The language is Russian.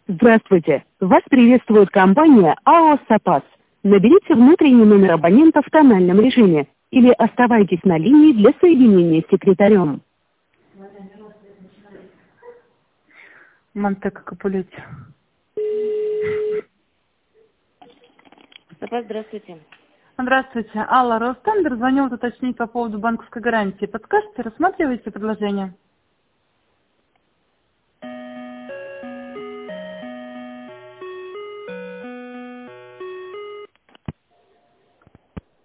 Здравствуйте! Вас приветствует компания АО «Сапас». Наберите внутренний номер абонента в тональном режиме или оставайтесь на линии для соединения с секретарем. Монтека Капулетти. Сапас, здравствуйте. Здравствуйте. Алла, Ростендер звонил уточнить по поводу банковской гарантии. Подскажете, рассматриваете предложение?